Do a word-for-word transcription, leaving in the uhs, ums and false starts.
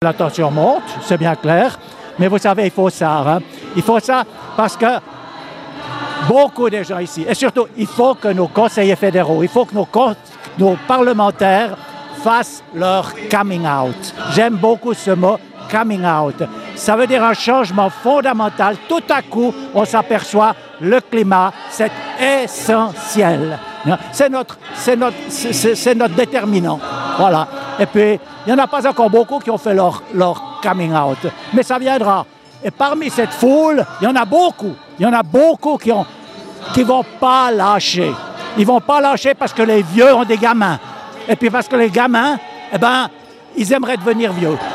La tension monte, c'est bien clair, mais vous savez, il faut ça. Hein? Il faut ça parce que beaucoup de gens ici, et surtout, il faut que nos conseillers fédéraux, il faut que nos, nos parlementaires fassent leur coming out. J'aime beaucoup ce mot, coming out. Ça veut dire un changement fondamental. Tout à coup, on s'aperçoit, le climat, c'est essentiel. C'est notre, c'est notre, c'est, c'est notre déterminant. Voilà. Et puis, il n'y en a pas encore beaucoup qui ont fait leur, leur coming out. Mais ça viendra. Et parmi cette foule, il y en a beaucoup. Il y en a beaucoup qui ont, qui vont pas lâcher. Ils vont pas lâcher parce que les vieux ont des gamins. Et puis parce que les gamins, eh ben, ils aimeraient devenir vieux.